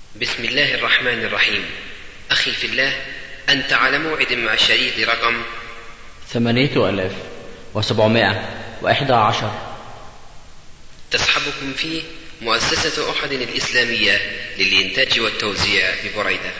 بسم الله الرحمن الرحيم. أخي في الله، أنت على موعد مع الشريط رقم 8711. تصحبكم فيه مؤسسة أحد الإسلامية للإنتاج والتوزيع ببريدة.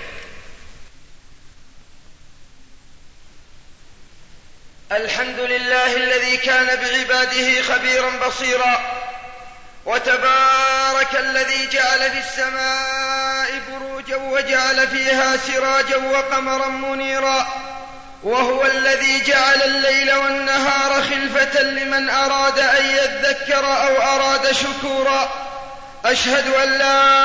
الحمد لله الذي كان بعباده خبيرا بصيرا، وتبارك الذي جعل في السماء بروجا وجعل فيها سراجا وقمرا منيرا، وهو الذي جعل الليل والنهار خلفة لمن أراد أن يذكر أو أراد شكورا. أشهد أن لا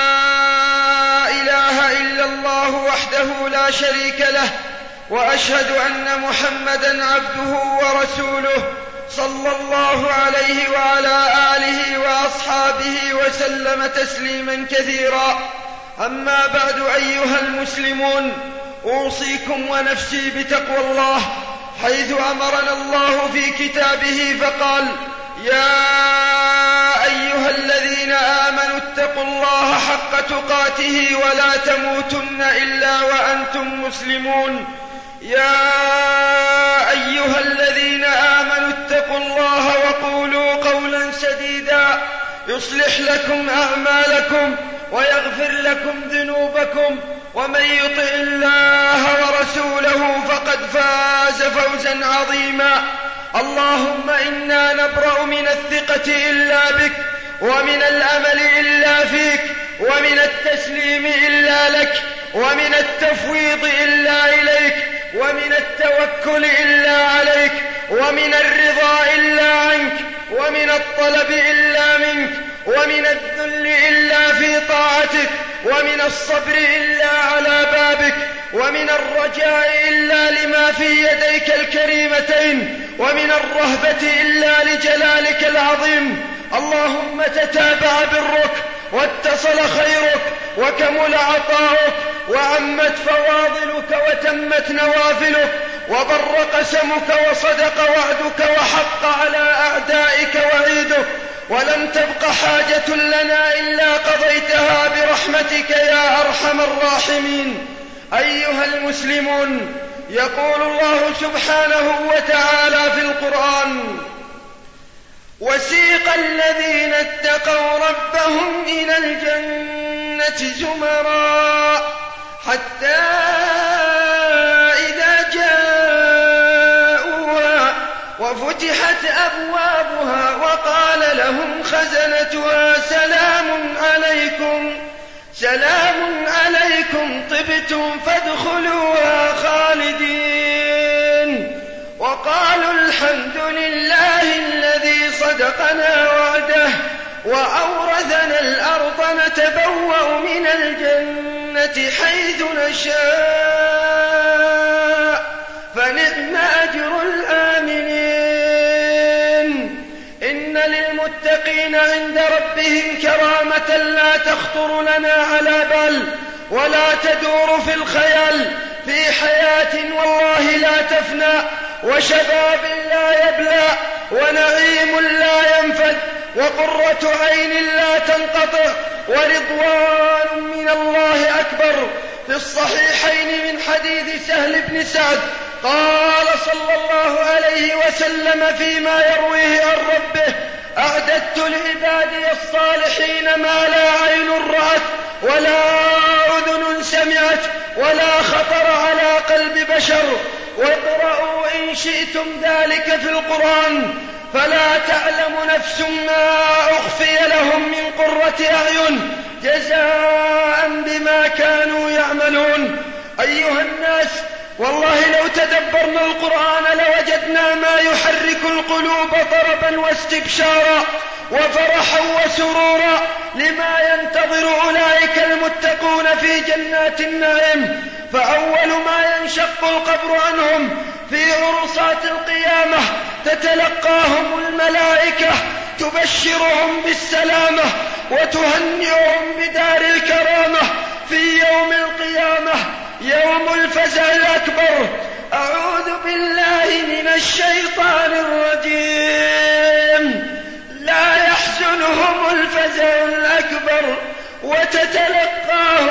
إله إلا الله وحده لا شريك له، وأشهد أن محمدًا عبده ورسوله صلى الله عليه وعلى آله وأصحابه وسلم تسليما كثيرا. أما بعد، أيها المسلمون، أوصيكم ونفسي بتقوى الله، حيث أمرنا الله في كتابه فقال: يا أيها الذين آمنوا اتقوا الله حق تقاته ولا تموتن إلا وأنتم مسلمون. يا أيها الذين آمنوا اتقوا الله وقولوا قولا سديدا يصلح لكم أعمالكم ويغفر لكم ذنوبكم، ومن يطع الله ورسوله فقد فاز فوزا عظيما. اللهم إنا نبرأ من الثقة إلا بك، ومن الأمل إلا فيك، ومن التسليم إلا لك، ومن التفويض إلا إليك، ومن التوكل إلا عليك، ومن الرضا إلا عنك، ومن الطلب إلا منك، ومن الذل إلا في طاعتك، ومن الصبر إلا على بابك، ومن الرجاء إلا لما في يديك الكريمتين، ومن الرهبة إلا لجلالك العظيم. اللهم تتابع برك، واتصل خيرك، وكمل عطاؤك، وعمت فواضلك، وتمت نوافلك، وبر قسمك، وصدق وعدك، وحق على أعدائك وعيدك، ولم تبق حاجة لنا إلا قضيتها برحمتك يا أرحم الراحمين. أيها المسلمون، يقول الله سبحانه وتعالى في القرآن: وسيق الذين اتقوا ربهم إلى الجنة زمرا حتى إذا جاءوها وفتحت أبوابها وقال لهم خزنتها سلام عليكم طبتم فادخلوها خالدين، وقالوا الحمد لله الذي صدقنا وعده وأورثنا الأرض نتبوأ من الجنة حيث نشاء فنعم أجر الآمنين. إن للمتقين عند ربهم كرامة لا تخطر لنا على بال ولا تدور في الخيال، في حياة والله لا تفنى، وشباب لا يبلى، ونعيم لا ينفد، وقرة عين لا تنقطع، ورضوان من الله أكبر. في الصحيحين من حديث سهل بن سعد قال صلى الله عليه وسلم فيما يرويه عن ربه: أعددت لعبادي الصالحين ما لا عين رأت ولا أذن سمعت ولا خطر على قلب بشر. واقرأوا إن شئتم ذلك في القرآن، فلا تعلم نفس ما أخفي لهم من قرة أعين جزاء بما كانوا يعملون. أيها الناس، والله لو تدبرنا القرآن لوجدنا ما يحرك القلوب طربا واستبشارا وفرحا وسرورا لما ينتظر أولئك المتقون في جنات النعيم. فأول ما ينشق القبر عنهم في عرصات القيامة تتلقاهم الملائكة تبشرهم بالسلامة وتهنئهم بدار الكرامة في يوم القيامة، يوم الفزع الأكبر. أعوذ بالله من الشيطان الرجيم. لا يحزنهم الفزع الأكبر وتتلقاهم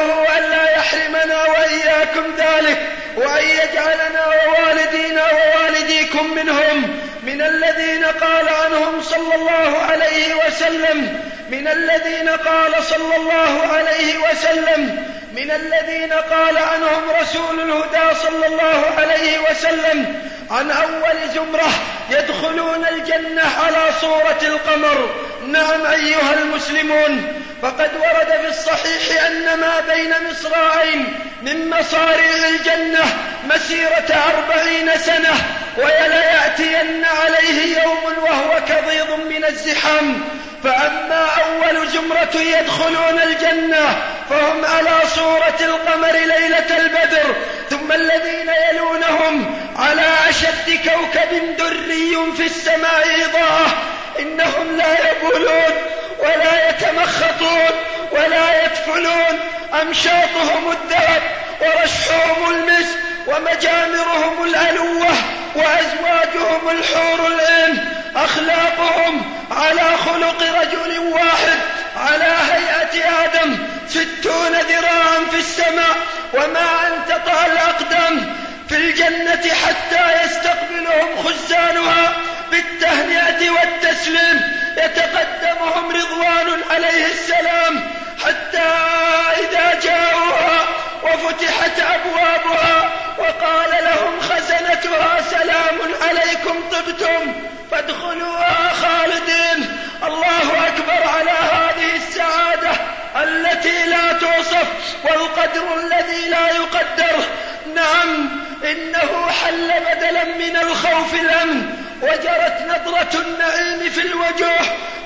الله ألا يحرمنا وإياكم ذلك، وأن يجعلنا ووالدينا ووالديكم منهم، من الذين قال عنهم صلى الله عليه وسلم من الذين قال صلى الله عليه وسلم من الذين قال عنهم رسول الهدى صلى الله عليه وسلم عن أول زمرة يدخلون الجنة على صورة القمر. نعم أيها المسلمون، فقد ورد في الصحيح أن ما بين مصراعين من مصاريع الجنة مسيرة 40 سنة، وليأتين عليه يوم وهو كضيض من الزحام. فأما أول زمرة يدخلون الجنة فهم على صورة القمر ليلة البدر، ثم الذين يلونهم على أشد كوكب دري في السماء إضاءة، إنهم لا يبولون ولا يتمخطون ولا يدفلون، أمشاطهم الذهب ورشحهم المسك ومجامرهم الألوة وأزواجهم الحور العين، أخلاقهم على خلق رجل واحد على هيئة آدم، 60 ذراعا في السماء وما أن تطأ الأقدام في الجنة حتى يستقبلهم خزانها بالتهنئة والتسليم، يتقدمهم رضوان عليه السلام حتى إذا جاءوها وفتحت أبوابها وقال لهم خزنتها سلام عليكم طبتم فادخلوها خالدين. الله أكبر على هذه السعادة التي لا توصف والقدر الذي لا يقدر. نعم، إنه حل بدلا من الخوف الأمن، وجرت نظرة النعيم في الوجوه،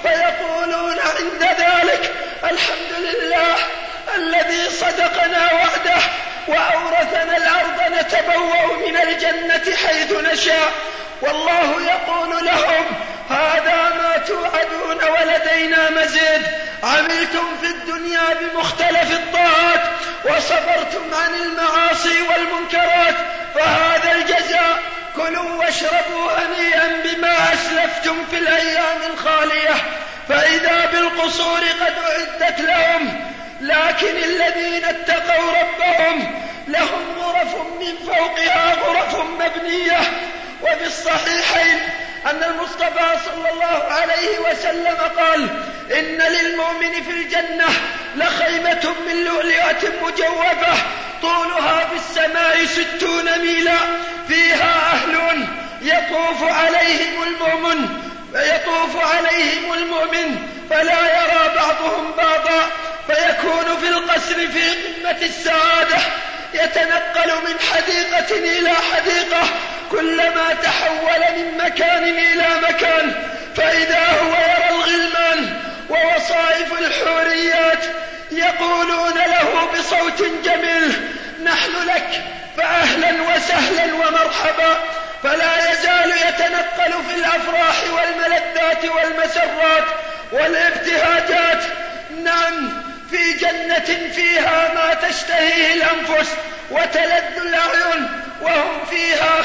فيقولون عند ذلك الحمد لله الذي صدقنا وعده وأورثنا الأرض نتبوأ من الجنة حيث نشاء. والله يقول لهم هذا ما توعدون ولدينا مزيد، عملتم في الدنيا بمختلف الطاعات وصبرتم عن المعاصي والمنكرات، فهذا الجزاء، كلوا واشربوا هنيئا بما أسلفتم في الأيام الخالية. فإذا بالقصور قد أعدت لهم، لكن الذين اتقوا ربهم لهم غرف من فوقها غرف مبنية. وفي الصحيحين أن المصطفى صلى الله عليه وسلم قال إن للمؤمن في الجنة لخيمة من لؤلؤة مجوفة طولها في السماء 60 ميلا، فيها أهل يطوف عليهم المؤمن فلا يرى بعضهم بعضا، فيكون في القصر في قمة السعادة، يتنقل من حديقة إلى حديقة كلما تحول من مكان إلى مكان، فإذا هو يرى الغلمان ووصائف الحوريات يقولون له بصوت جميل نحن لك فأهلا وسهلا ومرحبا، فلا يزال يتنقل في الأفراح والملذات والمسرات والابتهاجات. نعم، في جنة فيها ما تشتهيه الأنفس وتلذ الأعين، وهم فيها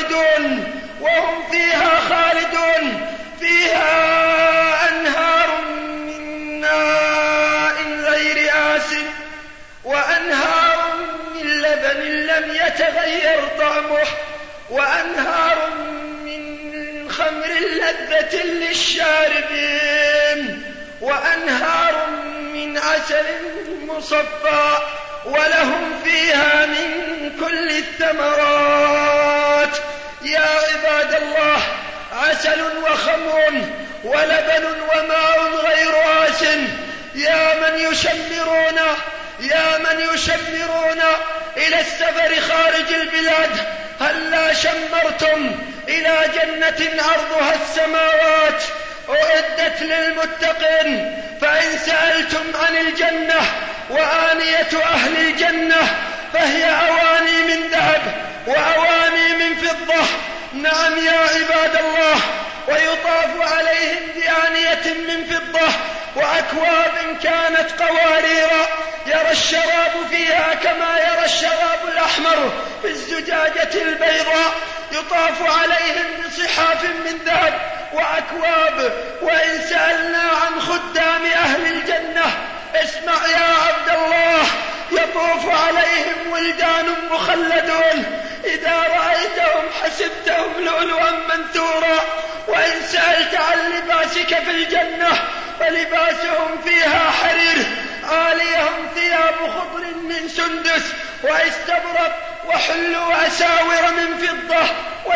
خالدون، فيها أنهار من ماء غير آسن، وأنهار من لبن لم يتغير طعمه، وأنهار من خمر لذة للشاربين، وأنهار من عسل مصفى، ولهم فيها من كل الثمرات. يا عباد الله، عسل وخمر ولبن وماء غير آسن. يا من يشمرون إلى السفر خارج البلاد، هلا شمرتم إلى جنة عرضها السماوات أعدت للمتقين. فإن سألتم عن الجنة وآنية أهل الجنة فهي أواني من ذهب وأواني من فضة. نعم يا عباد الله، ويطاف عليهم بآنية من فضة وأكواب كانت قوارير يرى الشراب فيها كما يرى الشراب الأحمر في الزجاجة البيضاء. يطاف عليهم بصحاف من ذهب وأكواب. وإن سألنا عن خدام أهل الجنة، اسمع يا عبد الله، يطوف عليهم ولدان مخلدون إذا رأيتهم حسبتهم لؤلؤا منثورا. وإن سألت عن لباسك في الجنة فلباسهم فيها حرير عاليهم ثياب خضر من سندس واستبرق وحلوا أساور من فضة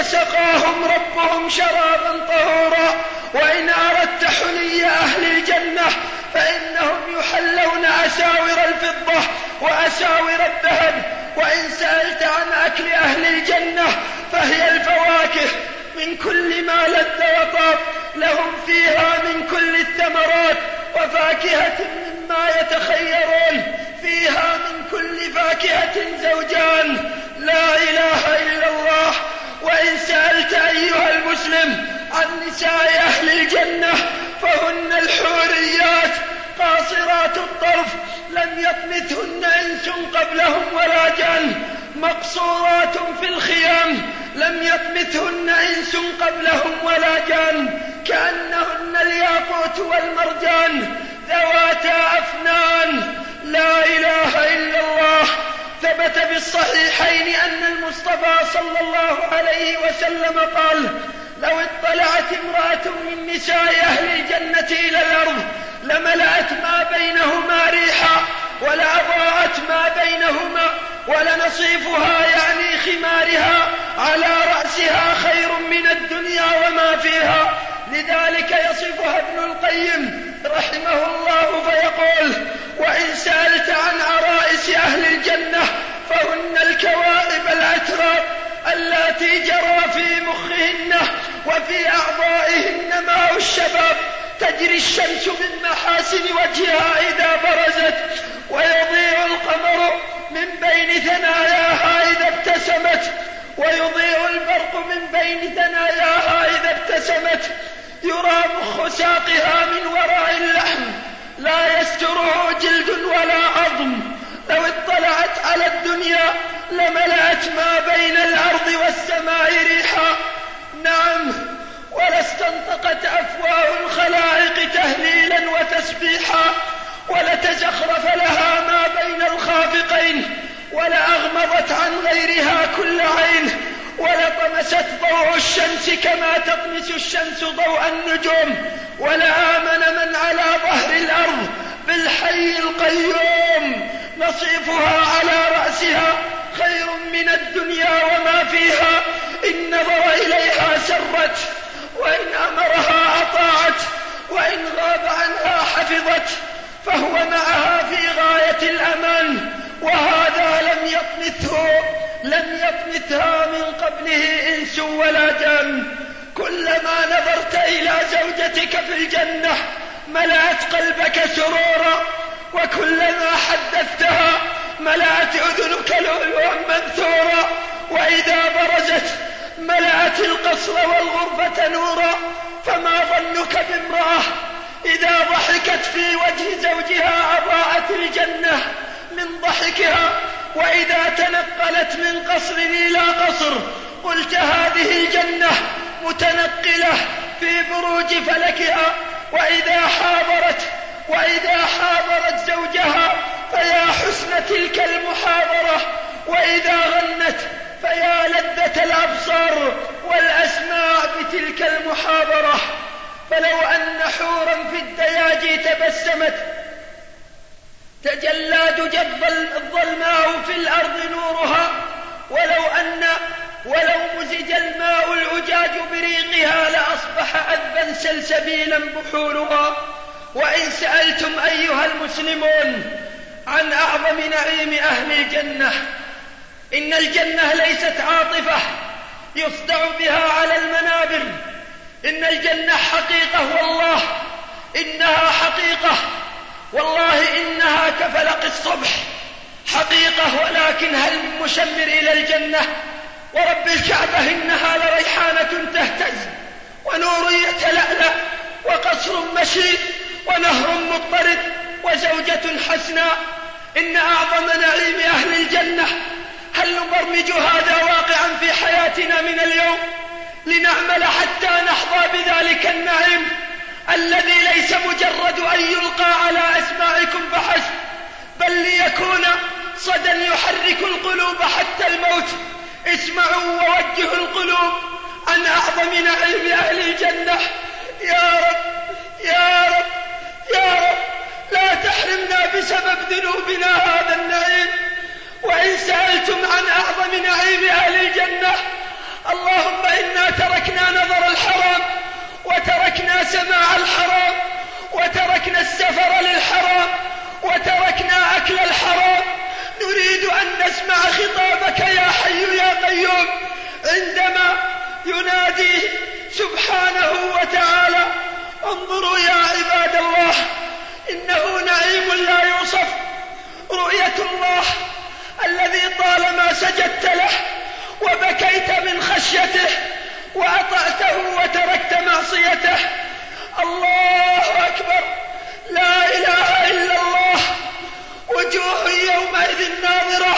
وسقاهم ربهم شرابا طهورا. وإن أردت حلي أهل الجنة فإنهم يحلون أساور الفضة وأساور الذهب. وإن سألت عن أكل أهل الجنة فهي الفواكه من كل ما لذ وطاب، لهم فيها من كل الثمرات وفاكهة مما يتخيرون، فيها من كل فاكهة زوجان، لا إله إلا الله. وإن سألت أيها المسلم عن نساء أهل الجنة فهن الحوريات قاصرات الطرف لم يطمثهن إنس قبلهم ولا جان، مقصورات في الخيام لم يطمثهن إنس قبلهم ولا جان، كأنهن الياقوت والمرجان ذواتا أفنان، لا إله إلا الله. ثبت بالصحيحين أن المصطفى صلى الله عليه وسلم قال: لو اطلعت امرأة من نساء أهل الجنة إلى الأرض لملأت ما بينهما ريحا ولأضاءت ما بينهما ولنصيفها يعني خمارها على رأسها خير من الدنيا وما فيها. لذلك يصفها ابن القيم رحمه الله فيقول: وإن سألت عن عرائس أهل الجنة فهن الكواكب الأتراب اللاتي جرى في مخهن وفي أعضائهن ماء الشباب، تجري الشمس من محاسن وجهها إذا برزت، ويضيء القمر من بين ثناياها إذا ابتسمت، ويضيء البرق من بين ثناياها إذا ابتسمت، يرى مخ ساقها من وراء اللحم لا يستره جلد ولا عظم. لو اطلعت على الدنيا لملأت ما بين الأرض والسماء ريحا. نعم، ولاستنطقت أفواه الخلائق تهليلا وتسبيحا، ولتزخرف لها ما بين الخافقين، ولأغمضت عن غيرها كل عين، ولطمست ضوء الشمس كما تطمس الشمس ضوء النجوم، ولآمن من على ظهر الأرض بالحي القيوم، نصيفها على رأسها خير من الدنيا وما فيها، إن نظر إليها سرت، وإن أمرها أطاعت، وإن غاب عنها حفظت، فهو معها في غاية الأمان. وهذا لم يطمثها من قبله إنس ولا جان. كلما نظرت إلى زوجتك في الجنة ملأت قلبك سرورا، وكلما حدثتها ملأت أذنك لؤلؤا منثورا، وإذا برزت ملأت القصر والغرفة نورا. فما ظنك بامرأة إذا ضحكت في وجه زوجها أضاءت الجنة من ضحكها، وإذا تنقلت من قصر إلى قصر قلت هذه الجنة متنقلة في بروج فلكها. وإذا حاضرت زوجها فيا حسن تلك المحاضرة، وإذا غنت فيا لذة الأبصار والأسماع بتلك المحاضرة. فلو أن حورا في الدياجي تبسمت تجلى دجى الظلماء في الأرض نورها، ولو مزج الماء الأجاج بريقها لأصبح أذبا سلسبيلا بحورها. وإن سألتم أيها المسلمون عن أعظم نعيم أهل الجنة، إن الجنة ليست عاطفة يصدع بها على المنابر، إن الجنة حقيقة، والله إنها حقيقة، والله إنها كفلق الصبح حقيقة. ولكن هل من مشمر إلى الجنة؟ ورب الكعبة إنها لريحانة تهتز، ونور يتلألأ، وقصر مشيد، ونهر مضطرد، وزوجة حسناء. إن أعظم نعيم أهل الجنة. هل نبرمج هذا واقعا في حياتنا من اليوم لنعمل حتى نحظى بذلك النعيم الذي ليس مجرد أن يلقى على أسماعكم فحسب، بل ليكون صدى يحرك القلوب حتى الموت. اسمعوا ووجهوا القلوب عن أعظم نعيم أهل الجنة. يا رب يا رب يا رب لا تحرمنا بسبب ذنوبنا هذا النعيم. وإن سألتم عن أعظم نعيم أهل الجنة، اللهم إنا تركنا نظر الحرام، وتركنا سماع الحرام، وتركنا السفر للحرام، وتركنا أكل الحرام. نريد أن نسمع خطابك يا حي يا قيوم عندما ينادي سبحانه وتعالى. انظروا يا عباد الله، إنه نعيم لا يوصف. رؤية الله الذي طالما سجدت له وبكيت من خشيته وأطعته وتركت معصيته. الله أكبر، لا إله إلا الله. وجوه يومئذ ناظرة.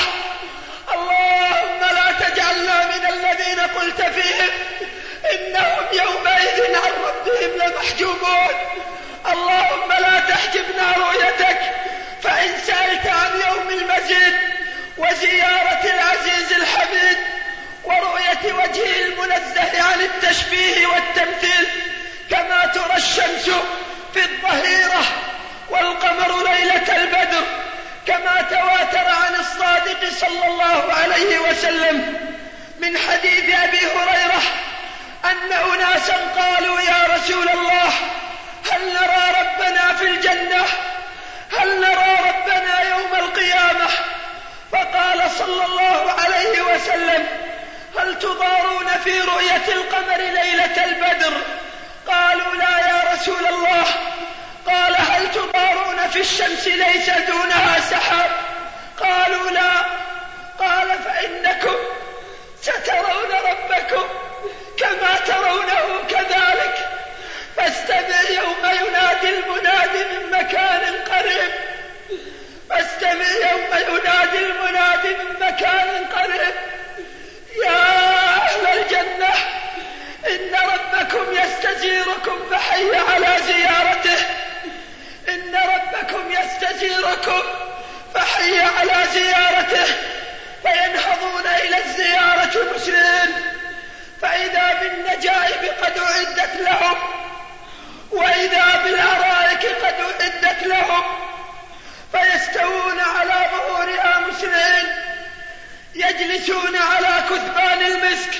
اللهم لا تجعلنا من الذين قلت فيهم إنهم يومئذ عن ربهم لمحجوبون. اللهم لا تحجبنا رؤيتك. فإن سألت عن يوم المزيد وزيارة العزيز الحميد ورؤية وجهه المنزه عن التشبيه والتمثيل، كما ترى الشمس في الظهيرة والقمر ليلة البدر، كما تواتر عن الصادق صلى الله عليه وسلم من حديث أبي هريرة أن أناسا قالوا يا رسول الله هل نرى ربنا في الجنة؟ هل نرى ربنا يوم القيامة؟ فقال صلى الله عليه وسلم هل تضارون في رؤية القمر ليلة البدر؟ قالوا لا يا رسول الله. قال هل تضارون في الشمس ليس دونها سحاب؟ قالوا لا. قال فإنكم سترون ربكم كما ترونه كذلك. فاستمع يوم ينادي المنادي من مكان قريب. فاستمع يوم ينادي المنادي من مكان قريب. يا أهل الجنة إن ربكم يستزيركم فحي على زيارته. إن ربكم يستزيركم فحي على زيارته. فينهضون إلى الزيارة مسرعين، فإذا بالنجائب قد أعدت لهم، وإذا بالأرائك قد أعدت لهم، فيستوون على ظهورها مسرعين، يجلسون على كثبان المسك.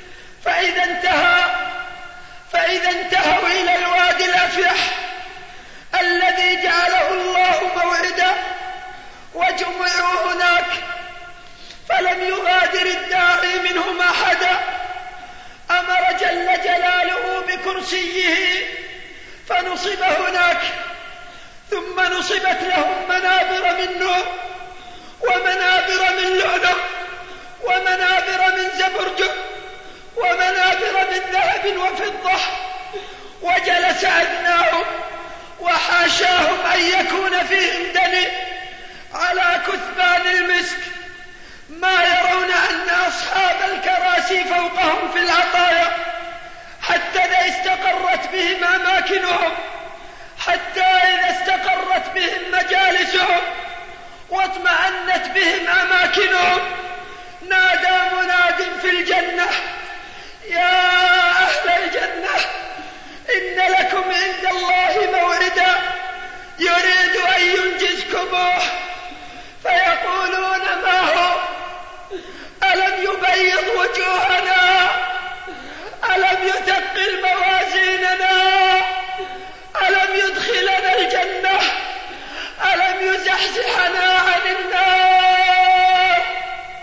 فإذا انتهوا إلى الوادي الأفيح الذي جعله الله موعدا وجمعوا هناك، فلم يغادر الداعي منهم أحدا. أمر جل جلاله بكرسيه فنصب هناك، ثم نصبت لهم منابر من نور، ومنابر من لؤلؤ، ومنابر من زبرجد، ومنابر من ذهب وفضة. وجلس أدناهم وحاشاهم أن يكون فيهم دني على كثبان المسك، ما يرون أن أصحاب الكراسي فوقهم في العطايا، حتى إذا استقرت بهم أماكنهم، حتى إذا استقرت بهم مجالسهم واطمأنت بهم أماكنهم، نادى مناد في الجنة يا أهل الجنة إن لكم عند الله موعدا يريد أن ينجزكموه. فيقولون ما هو؟ ألم يبيض وجوهنا؟ ألم يثقل موازيننا؟ ألم يدخلنا الجنة؟ ألم يزحزحنا عن النار؟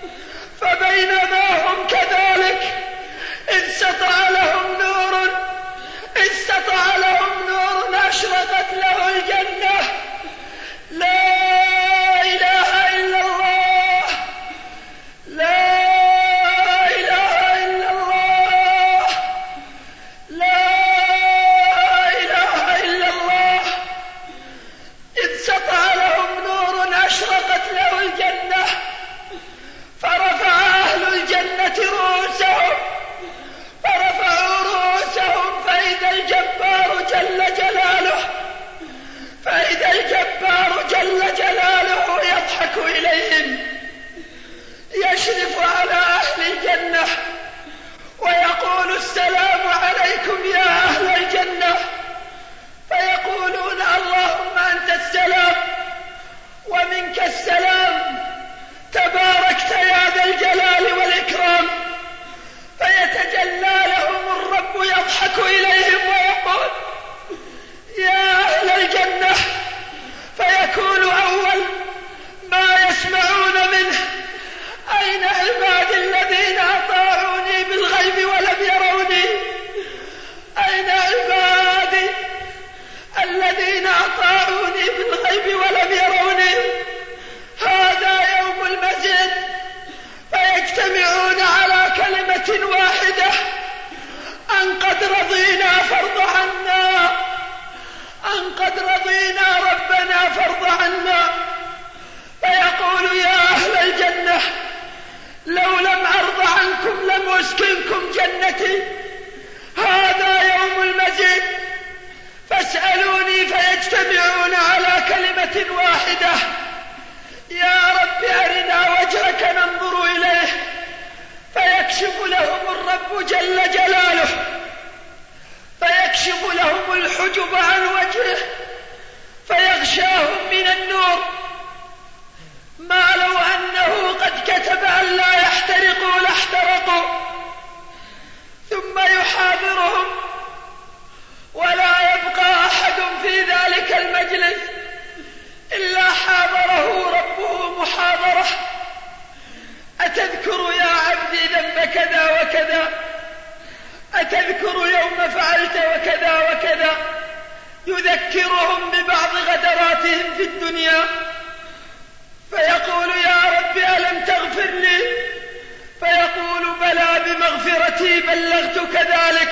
رضينا فارض عنا، أن قد رضينا ربنا فارض عنا. فيقول يا أهل الجنة لو لم أرض عنكم لم أسكنكم جنتي، هذا يوم المزيد، فاسألوني فيجتمعون على كلمة واحدة: يا رب أرنا وجهك ننظر إليه. فيكشف لهم الرب جل جلاله، فيكشف لهم الحجب عن وجهه، فيغشاهم من النور ما لو أنه قد كتب أن لا يحترقوا لاحترقوا. ثم يحاضرهم ولا يبقى أحد في ذلك المجلس إلا حاضره ربه محاضرة: أتذكر يا عبدي ذنب كذا وكذا؟ أتذكر يوم فعلت وكذا وكذا؟ يذكرهم ببعض غدراتهم في الدنيا، فيقول يا رب ألم تغفر لي؟ فيقول بلى بمغفرتي بلغتك ذلك.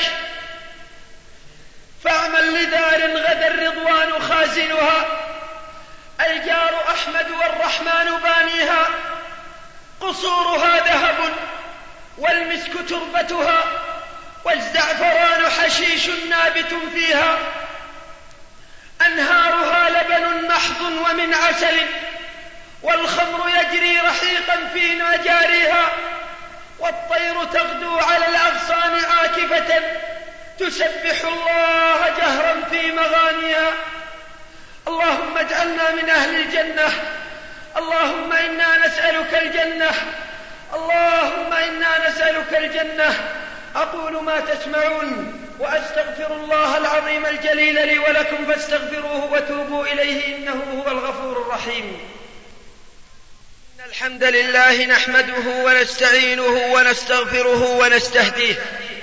فاعمل لدار غدا الرضوان خازنها، الجار أحمد والرحمن بانيها، قصورها ذهب والمسك تربتها، والزعفران حشيش نابت فيها، أنهارها لبن محض ومن عسل، والخمر يجري رحيقا في مجاريها، والطير تغدو على الأغصان عاكفة تسبح الله جهرا في مغانيها. اللهم اجعلنا من أهل الجنة، اللهم إنا نسألك الجنة، اللهم إنا نسألك الجنة. أقول ما تسمعون وأستغفر الله العظيم الجليل لي ولكم فاستغفروه وتوبوا إليه إنه هو الغفور الرحيم. إن الحمد لله نحمده ونستعينه ونستغفره ونستهديه،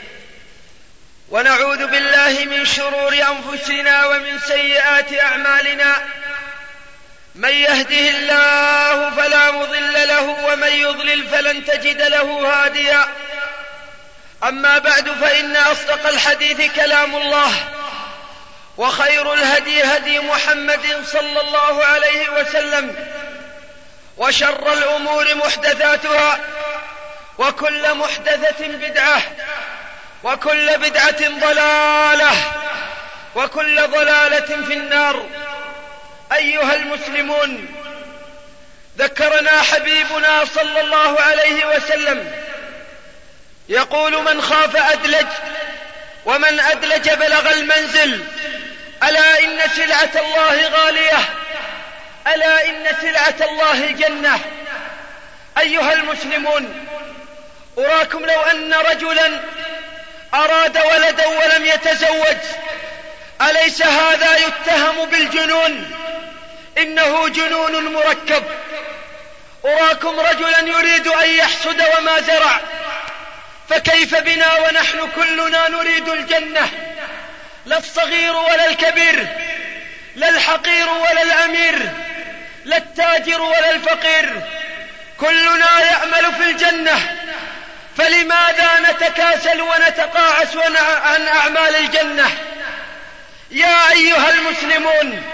ونعوذ بالله من شرور أنفسنا ومن سيئات أعمالنا. من يهده الله فلا مضل له ومن يضلل فلن تجد له هاديا. أما بعد، فإن أصدق الحديث كلام الله، وخير الهدي هدي محمد صلى الله عليه وسلم، وشر الأمور محدثاتها، وكل محدثة بدعة، وكل بدعة ضلالة، وكل ضلالة في النار. أيها المسلمون، ذكرنا حبيبنا صلى الله عليه وسلم يقول: من خاف أدلج، ومن أدلج بلغ المنزل. ألا إن سلعة الله غالية، ألا إن سلعة الله الجنة. أيها المسلمون، أراكم لو أن رجلا أراد ولدا ولم يتزوج، أليس هذا يتهم بالجنون؟ إنه جنون مركب. أراكم رجلا يريد أن يحصد وما زرع، فكيف بنا ونحن كلنا نريد الجنة؟ لا الصغير ولا الكبير، لا الحقير ولا الأمير، لا التاجر ولا الفقير، كلنا يأمل في الجنة. فلماذا نتكاسل ونتقاعس عن أعمال الجنة؟ يا أيها المسلمون،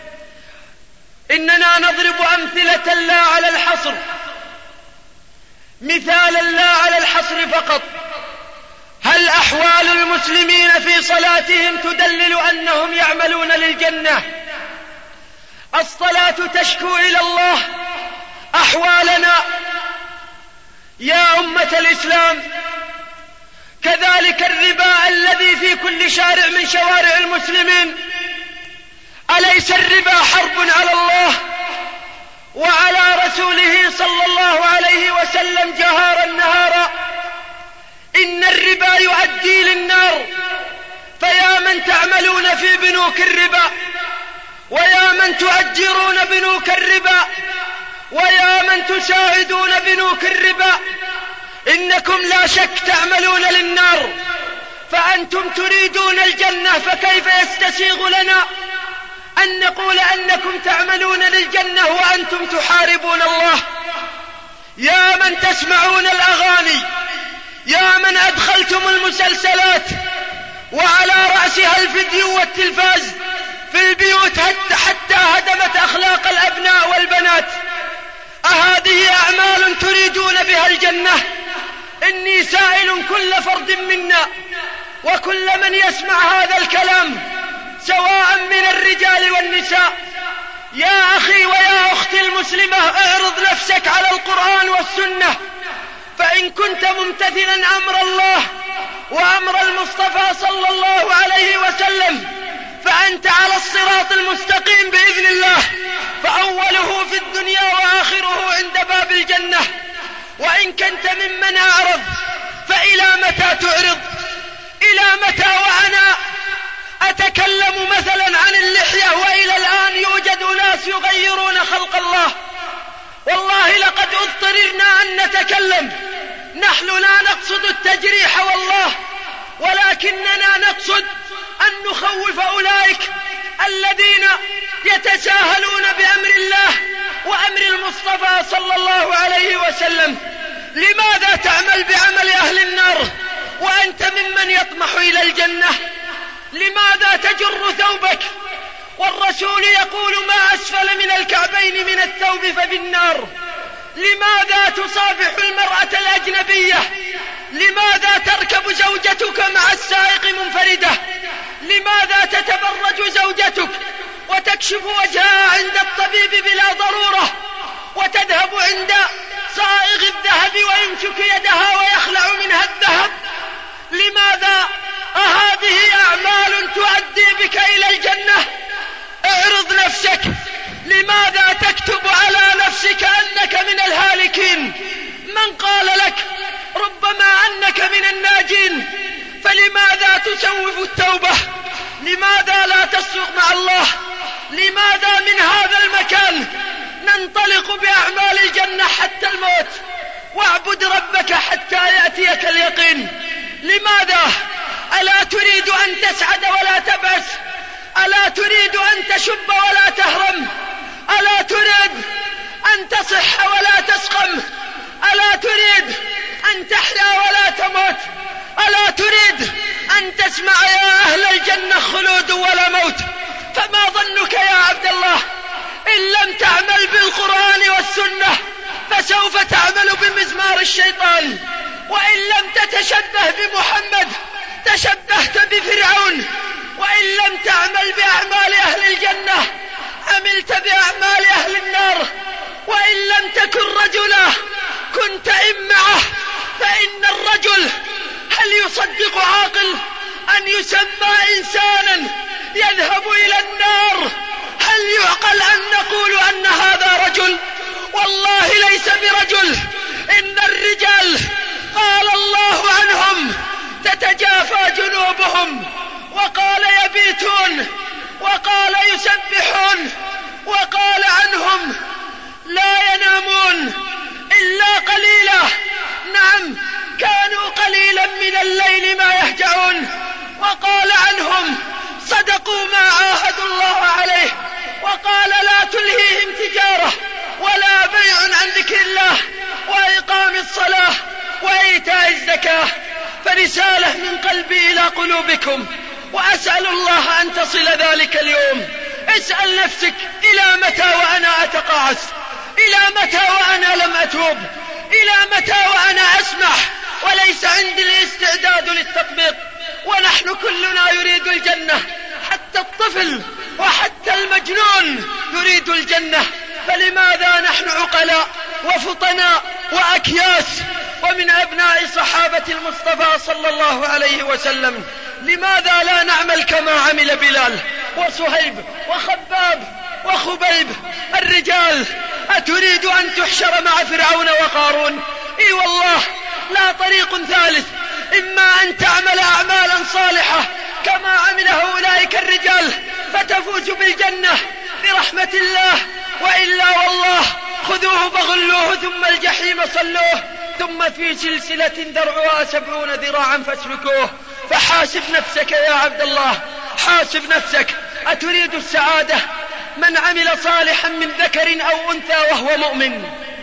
إننا نضرب أمثلة لا على الحصر، مثالا لا على الحصر فقط. هل أحوال المسلمين في صلاتهم تدلل أنهم يعملون للجنة؟ الصلاة تشكو إلى الله أحوالنا يا أمة الإسلام. كذلك الربا الذي في كل شارع من شوارع المسلمين، أليس الربا حرب على الله وعلى رسوله صلى الله عليه وسلم جهارا نهارا؟ إن الربا يؤدي للنار. فيا من تعملون في بنوك الربا، ويا من تؤجرون بنوك الربا، ويا من تساعدون بنوك الربا، إنكم لا شك تعملون للنار. فأنتم تريدون الجنة، فكيف يستسيغ لنا أن نقول أنكم تعملون للجنة وأنتم تحاربون الله؟ يا من تسمعون الأغاني، يا من أدخلتم المسلسلات وعلى رأسها الفيديو والتلفاز في البيوت حتى هدمت أخلاق الأبناء والبنات. أهذه أعمال تريدون بها الجنة؟ إني سائل كل فرد منا وكل من يسمع هذا الكلام سواء من الرجال والنساء، يا أخي ويا أختي المسلمة، اعرض نفسك على القرآن والسنة، فإن كنت ممتثلا أمر الله وأمر المصطفى صلى الله عليه وسلم فأنت على الصراط المستقيم بإذن الله، فأوله في الدنيا وآخره عند باب الجنة. وإن كنت ممن أعرض فإلى متى تعرض؟ إلى متى وأنا أتكلم مثلا عن اللحية وإلى الآن يوجد ناس يغيرون خلق الله؟ والله لقد اضطررنا أن نتكلم. نحن لا نقصد التجريح والله، ولكننا نقصد أن نخوف أولئك الذين يتساهلون بأمر الله وأمر المصطفى صلى الله عليه وسلم. لماذا تعمل بعمل أهل النار وأنت ممن يطمح إلى الجنة؟ لماذا تجر ثوبك والرسول يقول ما أسفل من الكعبين من الثوب ففي النار؟ لماذا تصافح المرأة الأجنبية؟ لماذا تركب زوجتك مع السائق منفردة؟ لماذا تتبرج زوجتك وتكشف وجهها عند الطبيب بلا ضرورة، وتذهب عند صائغ الذهب ويمسك يدها ويخلع منها الذهب؟ لماذا؟ أهذه أعمال تؤدي بك إلى الجنة؟ اعرض نفسك. لماذا تكتب على نفسك أنك من الهالكين؟ من قال لك ربما أنك من الناجين؟ فلماذا تسوف التوبة؟ لماذا لا تصدق مع الله؟ لماذا من هذا المكان ننطلق بأعمال الجنة حتى الموت؟ واعبد ربك حتى يأتيك اليقين. لماذا؟ ألا تريد أن تسعد ولا تبأس؟ ألا تريد أن تشب ولا تهرم؟ ألا تريد أن تصح ولا تسقم؟ ألا تريد أن تحيا ولا تموت؟ ألا تريد أن تسمع يا أهل الجنة خلود ولا موت؟ فما ظنك يا عبد الله إن لم تعمل بالقرآن والسنة فسوف تعمل بمزمار الشيطان. وإن لم تتشبه بمحمد تشبهت بفرعون. وإن لم تعمل بأعمال أهل الجنة عملت بأعمال أهل النار. وإن لم تكن رجلا كنت إمعه. فإن الرجل، هل يصدق عاقل أن يسمى إنسانا يذهب إلى النار؟ هل يعقل أن نقول أن هذا رجل؟ والله ليس برجل. إن الرجال قال الله عنهم تتجافى جنوبهم، وقال يبيتون، وقال يسبحون، وقال عنهم لا ينامون إلا قليلا. نعم، كانوا قليلا من الليل ما يهجعون. وقال عنهم صدقوا ما عاهدوا الله عليه. وقال لا تلهيهم تجارة ولا بيع عن ذكر الله وإقام الصلاة وإيتاء الزكاة. فرسالة من قلبي إلى قلوبكم، وأسأل الله أن تصل ذلك اليوم. اسأل نفسك إلى متى وأنا أتقاعس؟ إلى متى وأنا لم أتوب؟ إلى متى وأنا أسمح وليس عندي الاستعداد للتطبيق؟ ونحن كلنا يريد الجنة، حتى الطفل وحتى المجنون يريد الجنة. فلماذا نحن عقلاء وفطناء وأكياس ومن أبناء صحابة المصطفى صلى الله عليه وسلم لماذا لا نعمل كما عمل بلال وصهيب وخباب وخبيب؟ الرجال، أتريد أن تحشر مع فرعون وقارون؟ إي والله لا طريق ثالث، إما أن تعمل أعمالا صالحة كما عمل أولئك الرجال فتفوز بالجنة برحمة الله، وإلا والله خذوه فغلوه ثم الجحيم صلوه ثم في سلسلة ذرعها 70 ذراعا فاسلكوه. فحاسب نفسك يا عبد الله، حاسب نفسك. أتريد السعادة؟ من عمل صالحا من ذكر أو أنثى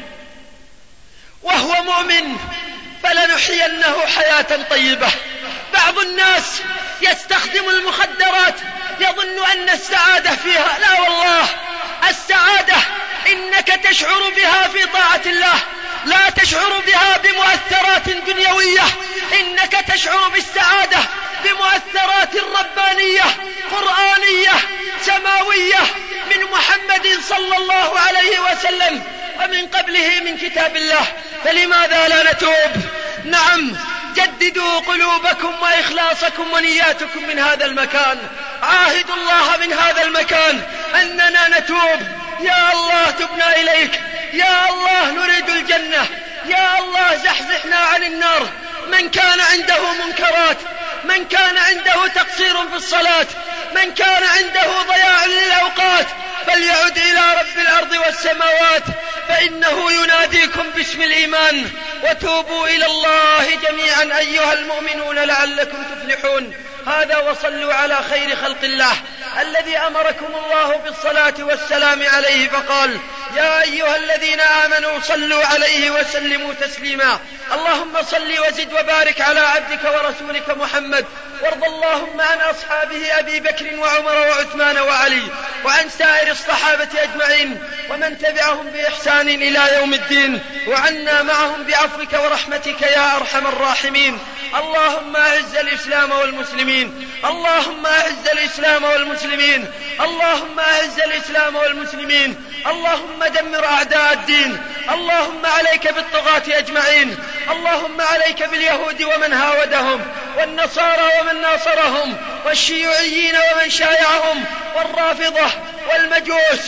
وهو مؤمن فلنحيينه حياة طيبة. بعض الناس يستخدم المخدرات يظن أن السعادة فيها. لا والله، السعادة إنك تشعر بها في طاعة الله، لا تشعر بها بمؤثرات دنيوية، إنك تشعر بالسعادة بمؤثرات ربانية قرآنية سماوية من محمد صلى الله عليه وسلم ومن قبله من كتاب الله. فلماذا لا نتوب؟ نعم، جددوا قلوبكم وإخلاصكم ونياتكم من هذا المكان. عاهدوا الله من هذا المكان أننا نتوب. يا الله تبنا إليك، يا الله نريد الجنة، يا الله زحزحنا عن النار. من كان عنده منكرات، من كان عنده تقصير في الصلاة، من كان عنده ضياع للأوقات، فليعد إلى رب الأرض والسماوات، فإنه يناديكم باسم الإيمان. وتوبوا إلى الله جميعا أيها المؤمنون لعلكم تفلحون. هذا وصلوا على خير خلق الله الذي أمركم الله بالصلاة والسلام عليه فقال: يا أيها الذين آمنوا صلوا عليه وسلموا تسليما. اللهم صل وزد وبارك على عبدك ورسولك محمد، وارض اللهم عن أصحابه أبي بكر وعمر وعثمان وعلي، وعن سائر الصحابة أجمعين ومن تبعهم بإحسان إلى يوم الدين، وعنا معهم بعفوك ورحمتك يا أرحم الراحمين. اللهم أعز الإسلام والمسلمين، اللهم أعز الإسلام والمسلمين، اللهم أعز الإسلام والمسلمين، اللهم دمر أعداء الدين، اللهم عليك بالطغاة أجمعين، اللهم عليك باليهود ومن هاودهم، والنصارى ومن ناصرهم، والشيوعيين ومن شايعهم، والرافضة والمجوس.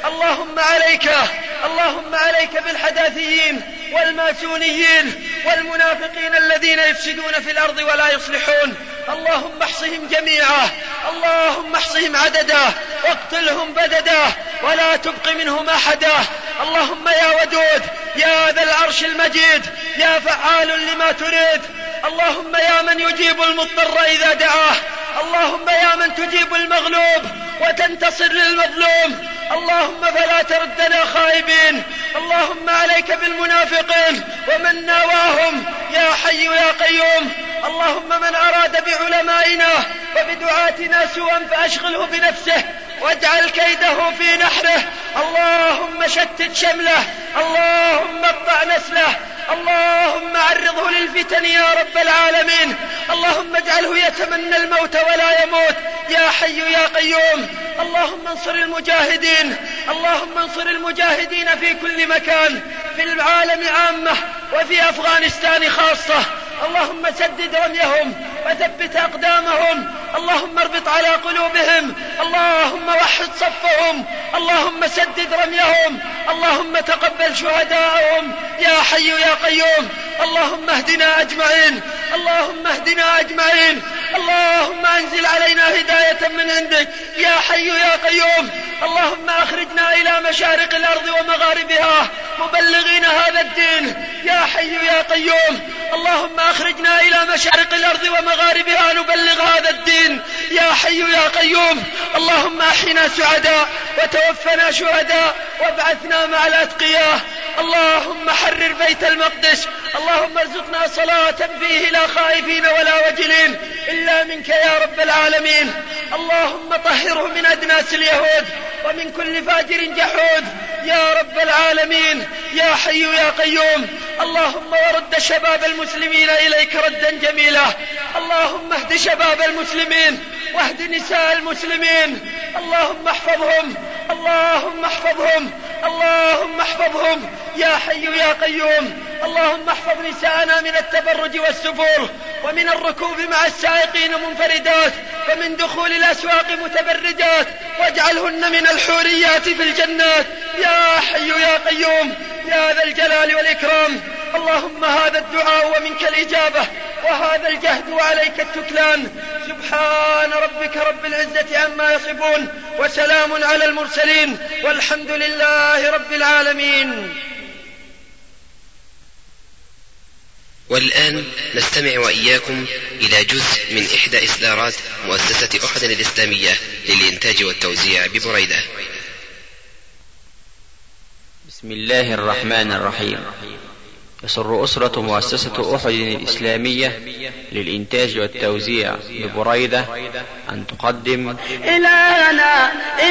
اللهم عليك بالحداثيين والماسونيين والمنافقين الذين يفسدون في الأرض ولا يصلحون. اللهم احصهم جميعا، اللهم احصهم عددا، واقتلهم بددا، ولا تبق منهم أحدا. اللهم يا ودود يا ذا العرش المجيد يا فعال لما تريد، اللهم يا من يجيب المضطر إذا دعاه، اللهم يا من تجيب المغلوب وتنتصر للمظلوم، اللهم فلا تردنا خائبين. اللهم عليك بالمنافقين ومن ناواهم يا حي يا قيوم. اللهم من أراد بعلمائنا وبدعاتنا سوءا فأشغله بنفسه واجعل كيده في نحره. اللهم شتت شمله، اللهم اقطع نسله، اللهم عرضه للفتن يا رب العالمين. اللهم اجعله يتمنى الموت ولا يموت يا حي يا قيوم. اللهم انصر المجاهدين، اللهم انصر المجاهدين في كل مكان في العالم عامة وفي أفغانستان خاصة. اللهم سدد رميهم وثبت أقدامهم، اللهم اربط على قلوبهم، اللهم وحد صفهم، اللهم سدد رميهم، اللهم تقبل شهداءهم يا حي يا قيوم. اللهم اهدنا أجمعين، اللهم اهدنا أجمعين، اللهم أنزل علينا هداية من عندك يا حي يا قيوم. اللهم أخرجنا إلى مشارق الأرض ومغاربها مبلغين هذا الدين يا حي يا قيوم. اللهم أخرجنا إلى مشارق الأرض ومغاربها نبلغ هذا الدين يا حي يا قيوم. اللهم أحينا سعداء وتوفنا شهداء وابعثنا مع الأتقياء. اللهم حرر بيت المقدس، اللهم ارزقنا صلاة فيه لا خائفين ولا وجلين إلا منك يا رب العالمين. اللهم طهره من أدناس اليهود ومن كل فاجر جحود يا رب العالمين يا حي يا قيوم. اللهم ورد شباب المسلمين إليك ردا جميلا. اللهم اهد شباب المسلمين واهد نساء المسلمين، اللهم احفظهم، اللهم احفظهم، اللهم احفظهم يا حي يا قيوم. اللهم احفظ نساءنا من التبرج والسفور ومن الركوب مع السائقين منفردات ومن دخول الأسواق متبرجات، واجعلهن من الحوريات في الجنات يا حي يا قيوم يا ذا الجلال والإكرام. اللهم هذا الدعاء ومنك الإجابة وهذا الجهد وعليك التكلان. سبحان ربك رب العزة عما يصفون وسلام على المرسلين والحمد لله رب العالمين. والآن نستمع وإياكم إلى جزء من إحدى إصدارات مؤسسة أحد الإسلامية للإنتاج والتوزيع ببريدة. بسم الله الرحمن الرحيم. تسر أسرة مؤسسة أحد الإسلامية للإنتاج والتوزيع ببريدة أن تقدم إلهنا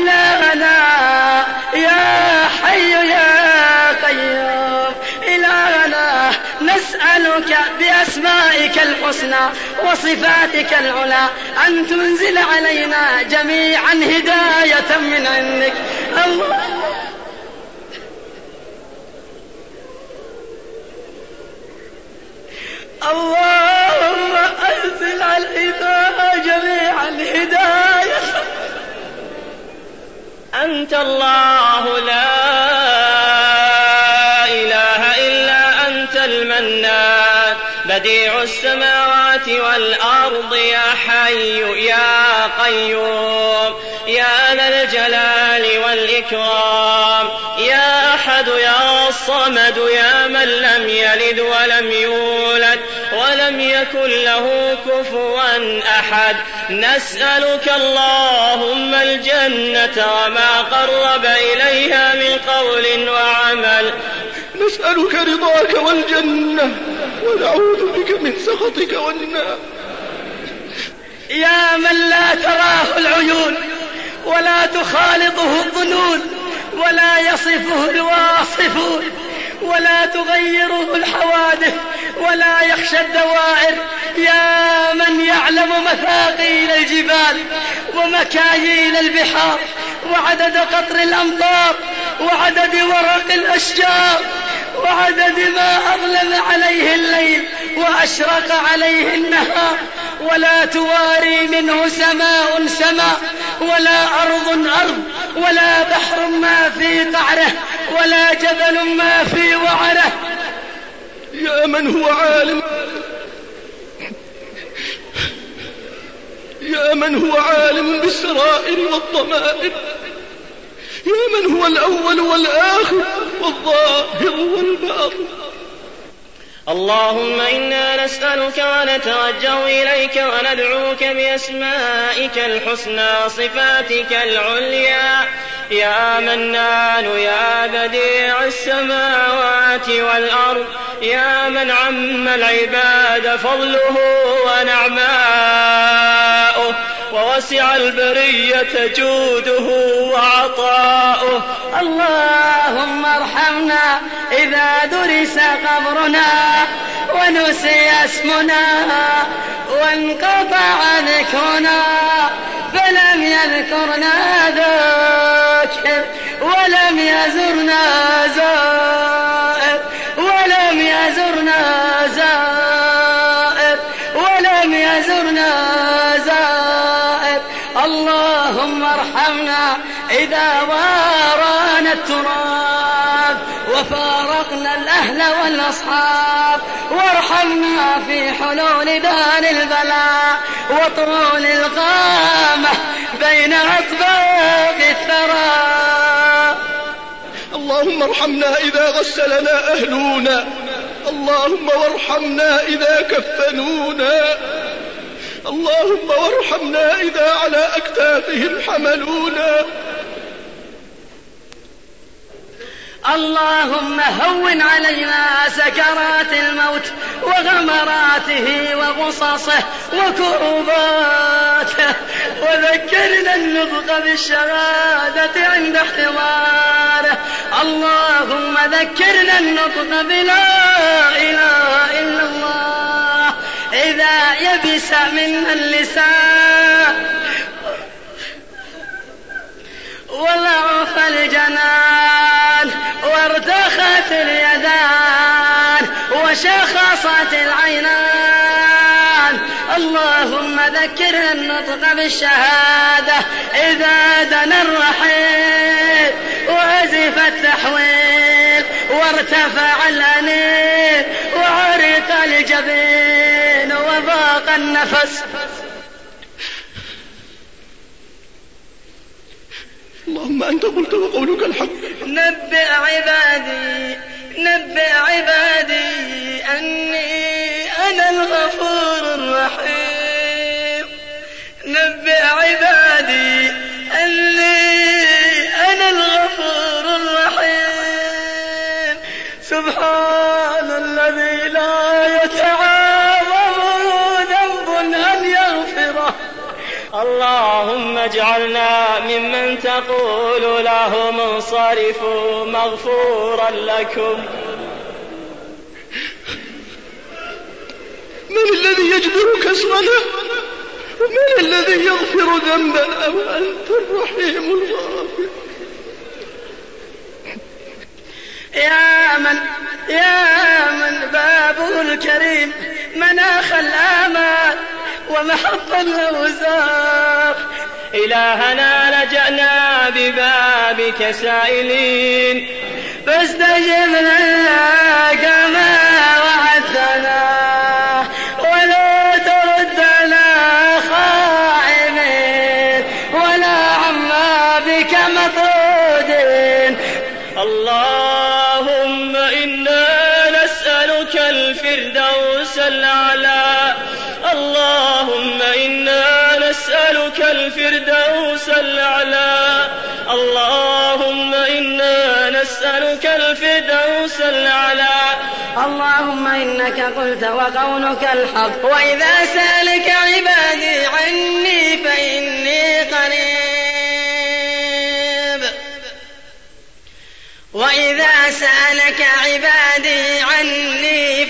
يا حي يا قيوم، إلهنا نسألك بأسمائك الحسنى وصفاتك العلى أن تنزل علينا جميعا هداية من عندك. اللهم أنزل علينا جميعا الهداية. أنت الله لا إله إلا أنت المنان، بديع السماوات والأرض، يا حي يا قيوم، يا ذا الجلال والإكرام، يا أحد يا الصمد، يا من لم يلد ولم يولد ولم يكن له كفوا أحد. نسألك اللهم الجنة وما قرب إليها من قول وعمل. نسألك رضاك والجنة ونعوذ بك من سخطك والنار. يا من لا تراه العيون ولا تخالطه الظنون ولا يصفه الواصفون ولا تغيره الحوادث ولا يخشى الدوائر، يا من يعلم مثاقيل الجبال ومكاييل البحار وعدد قطر الأمطار وعدد ورق الأشجار وعدد ما أظلم عليه الليل وأشرق عليه النهار، ولا تواري منه سماء سماء ولا أرض أرض ولا بحر ما في قعره ولا جبل ما في وعره. يا من هو عالم بالسرائر والضمائر، يا من هو الأول والآخر والظاهر والباطن. اللهم إنا نسألك ونتوجه إليك وندعوك بأسمائك الحسنى وصفاتك العليا، يا منان يا بديع السماوات والأرض، يا من عم العباد فضله ونعماؤه ووسع البرية جوده وعطاؤه. اللهم ارحمنا إذا درس قبرنا ونسي اسمنا وانقطع ذكرنا فلم يذكرنا ذاكر ولم يزرنا زائر ولم يزرنا زائر ولم يزرنا زائر. اللهم ارحمنا إذا وارانا التراب وفارقنا الأهل والأصحاب، وارحمنا في حلول دار البلاء وطول القامة بين أطباق الثرى. اللهم ارحمنا إذا غسلنا أهلنا، اللهم وارحمنا إذا كفنونا، اللهم وارحمنا إذا على أكتافهم حملونا. اللهم هون علينا سكرات الموت وغمراته وغصصه وكروباته، وذكرنا النطق بالشهادة عند احتضاره. اللهم ذكرنا النطق بلا إله إلا الله إذا يبس منا اللسان وضعف الجنان وارتخت اليدان وشخصت العينان. اللهم ذكرنا النطق بالشهادة إذا دنا الرحيل وأزف التحويل وارتفع الأنيل وعرق الجبين وضاق النفس. اللهم أنت قلت وقولك الحق. نبئ عبادي أني أنا الغفور الرحيم. نبئ عبادي أني أنا الغفور الرحيم. سبحان الله الذي لا يتعاظم ذنب أن يغفره. اللهم اجعلنا ممن تقول له منصرف مغفورا لكم. من الذي يجبر كسرنا؟ من الذي يغفر ذنبنا وأنت الرحيم الغافر؟ يا من بابه الكريم مناخ الآمال ومحط الأوزار. إلهنا لجأنا ببابك سائلين فاستجب لنا كما وعدتنا ولا تردنا خائبين ولا عما بك مطرودين. اللهم إنا نسألك الفردوس الأعلى. اللهم إنا نسألك الفردوس الأعلى. اللهم إنا نسألك الفردوس الأعلى. اللهم إنك قلت وقولك الحق وإذا سألك عبادي عني فإني قريب. وإذا سألك عبادي عني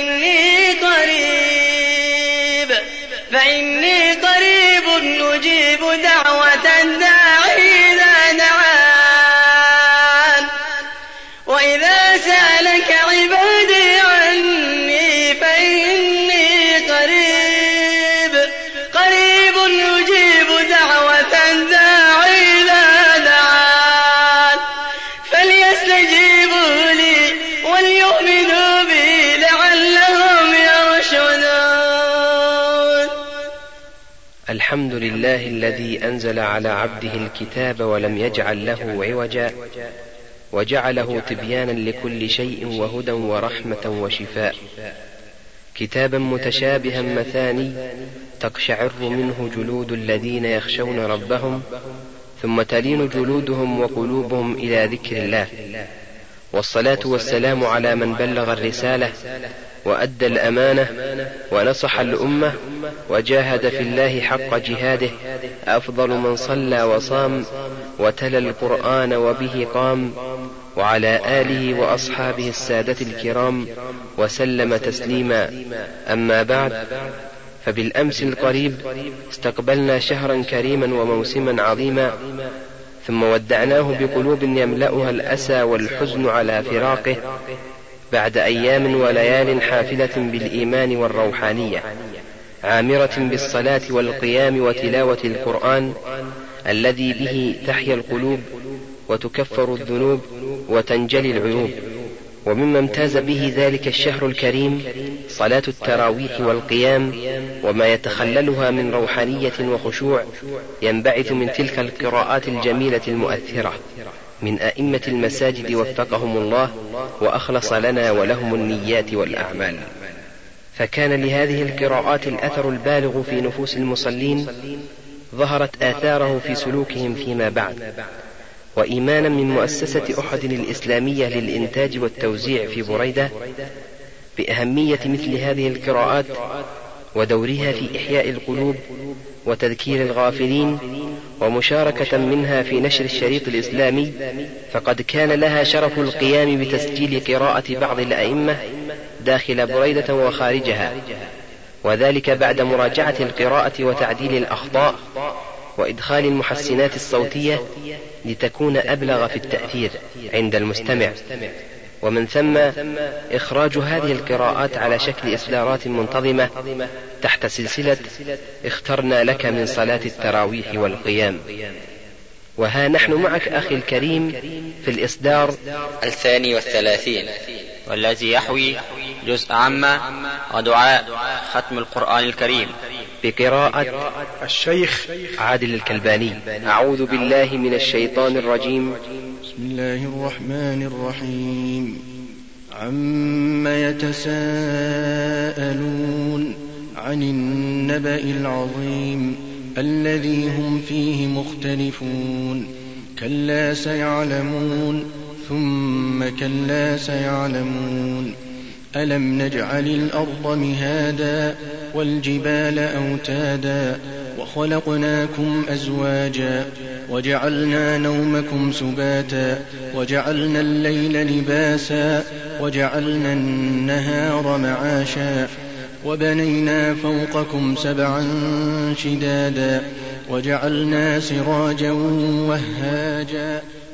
فإني قريب نجيب دعوة الداعي إذا دعان. وإذا سألك عبادي عني فإني قريب نجيب دعوة الداعي إذا دعان. فليستجيبوا لي وليؤمنوا بي لعلهم يرشدون. الحمد لله الذي أنزل على عبده الكتاب ولم يجعل له عوجا وجعله تبيانا لكل شيء وهدى ورحمة وشفاء. كتابا متشابها مثاني تقشعر منه جلود الذين يخشون ربهم ثم تلين جلودهم وقلوبهم إلى ذكر الله. والصلاة والسلام على من بلغ الرسالة وأدى الأمانة ونصح الأمة وجاهد في الله حق جهاده، أفضل من صلى وصام وتلا القرآن وبه قام، وعلى آله وأصحابه السادة الكرام وسلم تسليما. أما بعد، فبالأمس القريب استقبلنا شهرا كريما وموسما عظيما، ثم ودعناه بقلوب يملأها الأسى والحزن على فراقه بعد أيام وليال حافلة بالإيمان والروحانية، عامرة بالصلاة والقيام وتلاوة القرآن الذي به تحيا القلوب وتكفر الذنوب وتنجلي العيوب. ومما امتاز به ذلك الشهر الكريم صلاة التراويح والقيام وما يتخللها من روحانية وخشوع ينبعث من تلك القراءات الجميلة المؤثرة من أئمة المساجد وفقهم الله وأخلص لنا ولهم النيات والأعمال. فكان لهذه القراءات الأثر البالغ في نفوس المصلين، ظهرت آثاره في سلوكهم فيما بعد. وإيمانا من مؤسسة أحد الإسلامية للإنتاج والتوزيع في بريدة بأهمية مثل هذه القراءات ودورها في إحياء القلوب وتذكير الغافلين ومشاركة منها في نشر الشريط الإسلامي، فقد كان لها شرف القيام بتسجيل قراءة بعض الأئمة داخل بريدة وخارجها، وذلك بعد مراجعة القراءة وتعديل الأخطاء وإدخال المحسنات الصوتية لتكون أبلغ في التأثير عند المستمع، ومن ثم إخراج هذه القراءات على شكل إصدارات منتظمة تحت سلسلة اخترنا لك من صلاة التراويح والقيام. وها نحن معك أخي الكريم في الإصدار 32 والذي يحوي جزء عامة ودعاء ختم القرآن الكريم بقراءة الشيخ عادل الكلباني. أعوذ بالله من الشيطان الرجيم. بسم الله الرحمن الرحيم. عم يتساءلون عن النبأ العظيم الذي هم فيه مختلفون. كلا سيعلمون ثم كلا سيعلمون. ألم نجعل الأرض مهادا والجبال أوتادا وخلقناكم أزواجا وجعلنا نومكم سباتا وجعلنا الليل لباسا وجعلنا النهار معاشا وبنينا فوقكم سبعا شدادا وجعلنا سراجا وهاجا